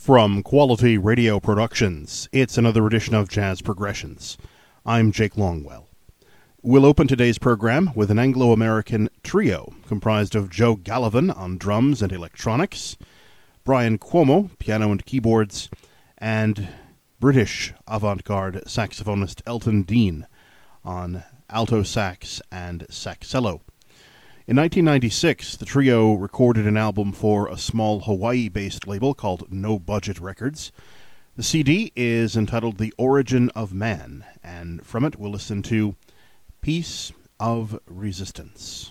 From Quality Radio Productions, it's another edition of Jazz Progressions. I'm Jake Longwell. We'll open today's program with an Anglo-American trio comprised of Joe Gallivan on drums and electronics, Brian Cuomo, piano and keyboards, and British avant-garde saxophonist Elton Dean on alto sax and saxello. In 1996, the trio recorded an album for a small Hawaii-based label called No Budget Records. The CD is entitled The Origin of Man, and from it we'll listen to Piece of Resistance.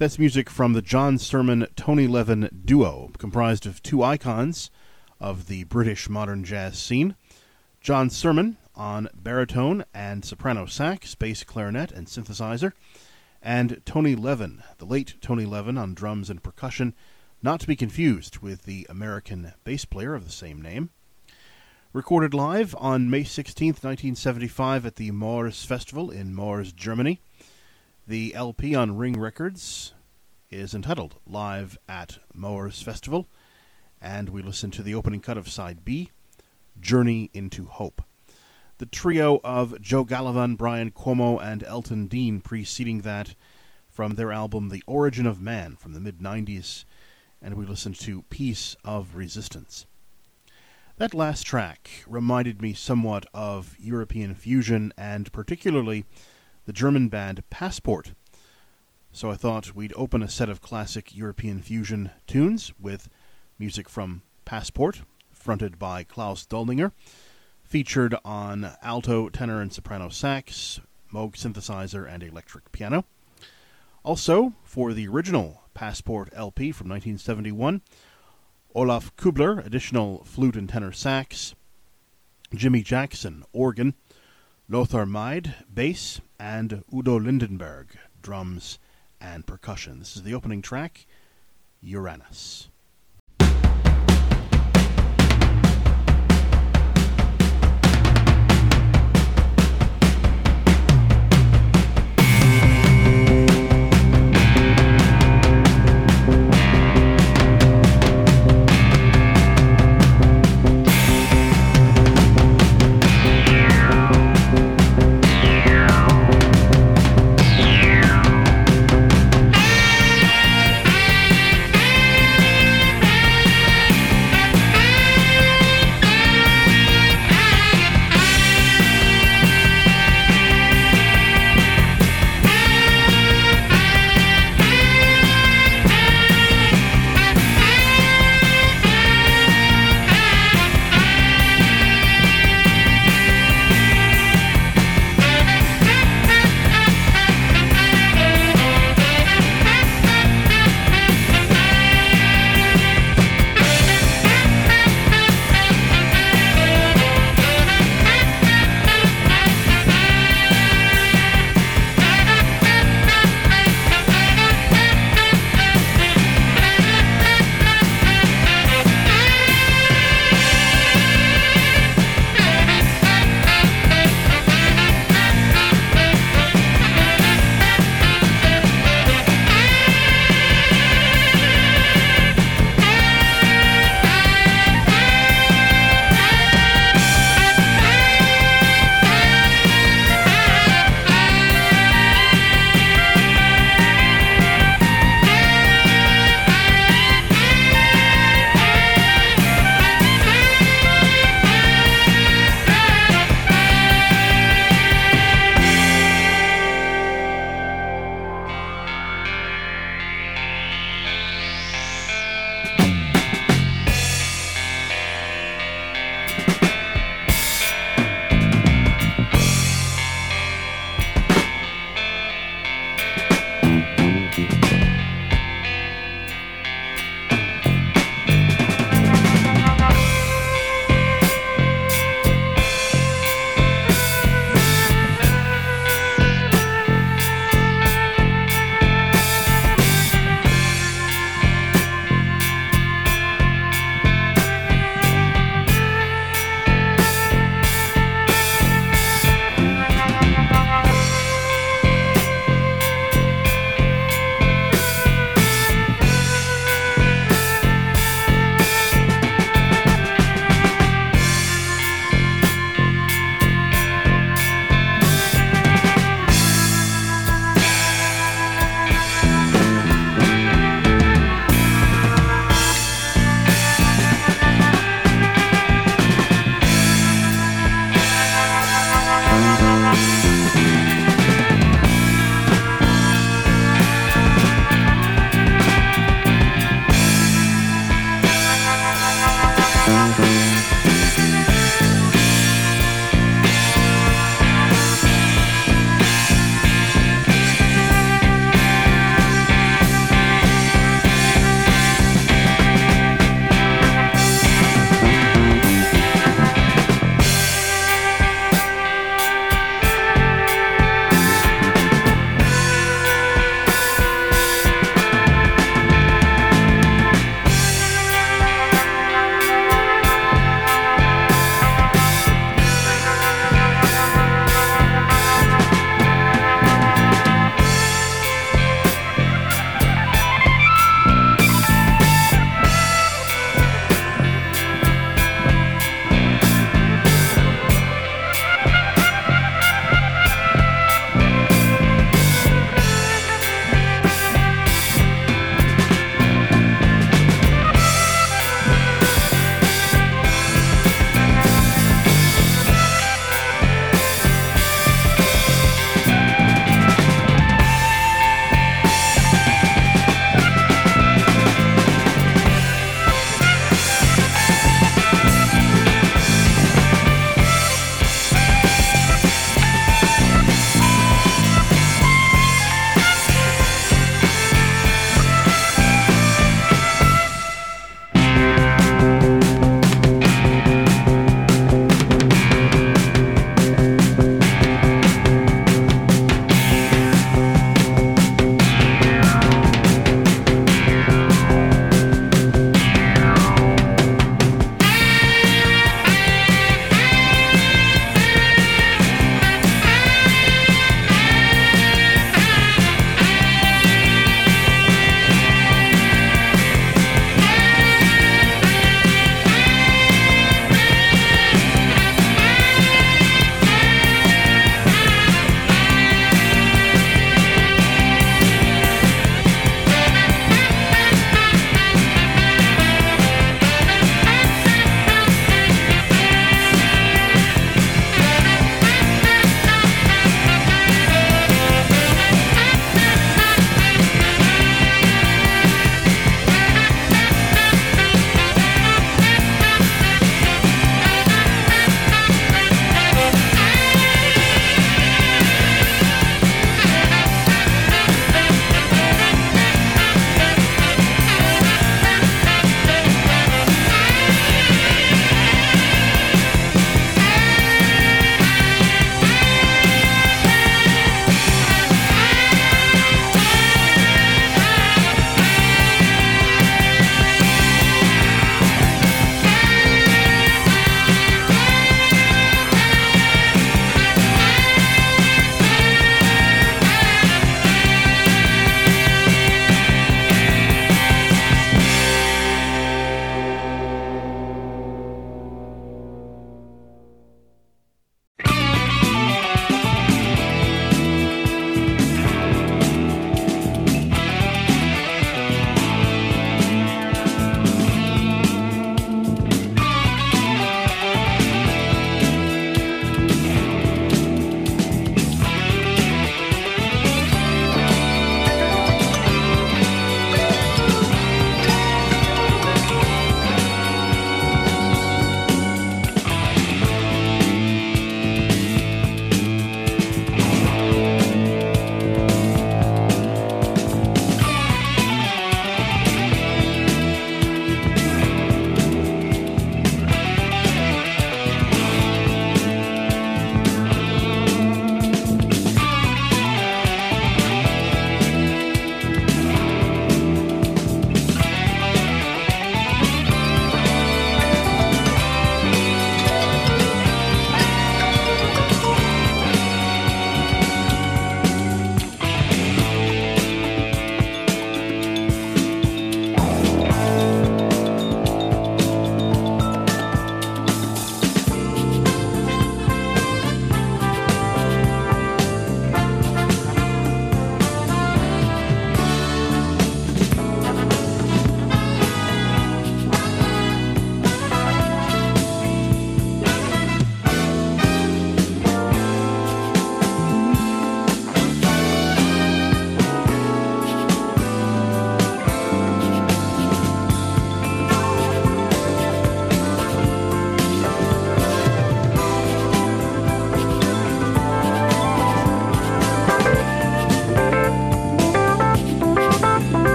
That's music from the John Surman-Tony Levin duo, comprised of two icons of the British modern jazz scene. John Surman on baritone and soprano sax, bass clarinet, and synthesizer, and Tony Levin, the late Tony Levin, on drums and percussion, not to be confused with the American bass player of the same name. Recorded live on May 16, 1975 at the Moors Festival in Moors, Germany. The LP on Ring Records is entitled Live at Moors Festival, and we listen to the opening cut of Side B, Journey into Hope. The trio of Joe Gallivan, Brian Cuomo, and Elton Dean preceding that from their album The Origin of Man from the mid-90s, and we listened to Piece of Resistance. That last track reminded me somewhat of European fusion, and particularly the German band Passport. So I thought we'd open a set of classic European fusion tunes with music from Passport, fronted by Klaus Doldinger, featured on alto, tenor, and soprano sax, Moog synthesizer, and electric piano. Also, for the original Passport LP from 1971, Olaf Kubler, additional flute and tenor sax, Jimmy Jackson, organ, Lothar Meid, bass, and Udo Lindenberg, drums and percussion. This is the opening track, Uranus.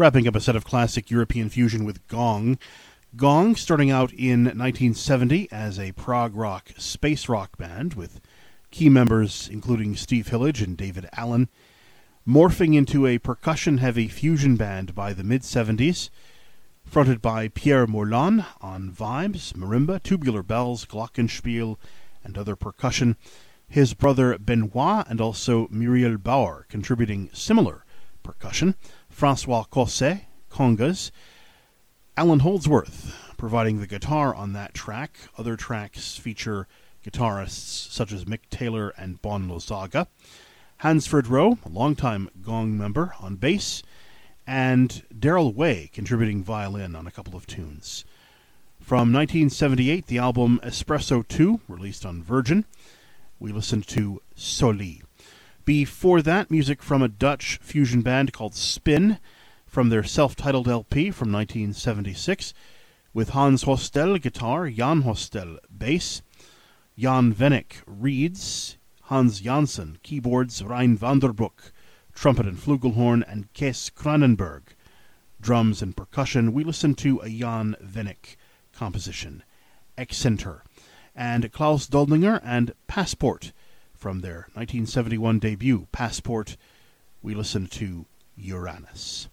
Wrapping up a set of classic European fusion with Gong. Gong, starting out in 1970 as a prog rock, space rock band with key members including Steve Hillage and David Allen, morphing into a percussion-heavy fusion band by the mid-70s, fronted by Pierre Moulin on vibes, marimba, tubular bells, glockenspiel, and other percussion. His brother Benoit and also Muriel Bauer contributing similar percussion. Francois Cosset, congas. Alan Holdsworth providing the guitar on that track. Other tracks feature guitarists such as Mick Taylor and Bon Lozaga. Hansford Rowe, a longtime Gong member, on bass, and Daryl Way contributing violin on a couple of tunes. From 1978, the album Espresso 2, released on Virgin, we listened to Soli. Before that, music from a Dutch fusion band called Spin, from their self-titled LP from 1976, with Hans Hostel guitar, Jan Hostel bass, Jan Vennick reeds, Hans Janssen keyboards, Rein Vanderbroek trumpet and flugelhorn, and Kees Kranenberg drums and percussion. We listened to a Jan Vennick composition, Excenter, and Klaus Doldinger and Passport from their 1971 debut, Passport. We listened to Uranus.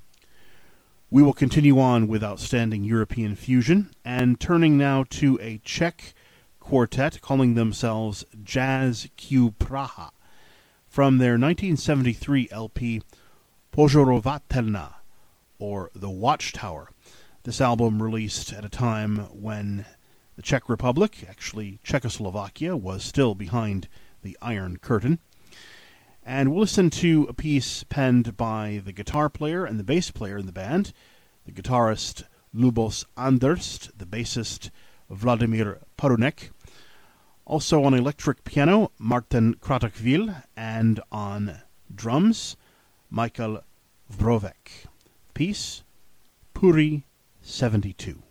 We will continue on with outstanding European fusion, and turning now to a Czech quartet calling themselves Jazz Q Praha, from their 1973 LP Pozorovatelna, or The Watchtower. This album released at a time when the Czech Republic, actually Czechoslovakia, was still behind the Iron Curtain. And we'll listen to a piece penned by the guitar player and the bass player in the band, the guitarist Lubos Anderst, the bassist Vladimir Parunek, also on electric piano Martin Kratakvil, and on drums Michael Vrovek. Piece Puri 72.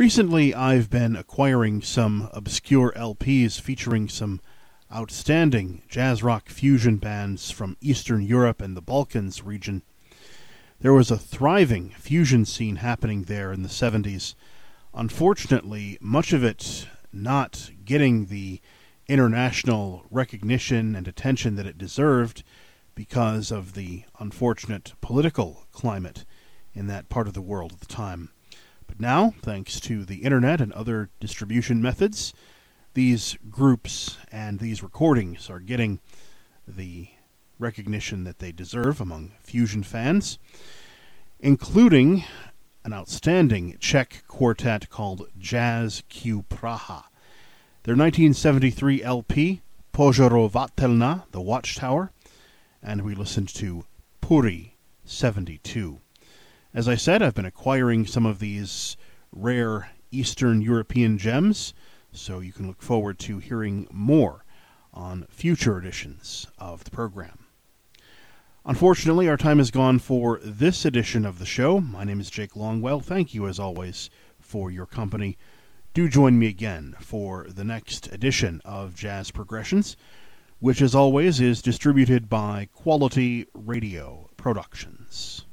Recently, I've been acquiring some obscure LPs featuring some outstanding jazz rock fusion bands from Eastern Europe and the Balkans region. There was a thriving fusion scene happening there in the 70s. Unfortunately, much of it not getting the international recognition and attention that it deserved because of the unfortunate political climate in that part of the world at the time. But now, thanks to the internet and other distribution methods, these groups and these recordings are getting the recognition that they deserve among fusion fans, including an outstanding Czech quartet called Jazz Q Praha. Their 1973 LP, Pozorovatelna, The Watchtower, and we listened to Puri 72. As I said, I've been acquiring some of these rare Eastern European gems, so you can look forward to hearing more on future editions of the program. Unfortunately, our time is gone for this edition of the show. My name is Jake Longwell. Thank you, as always, for your company. Do join me again for the next edition of Jazz Progressions, which, as always, is distributed by Quality Radio Productions.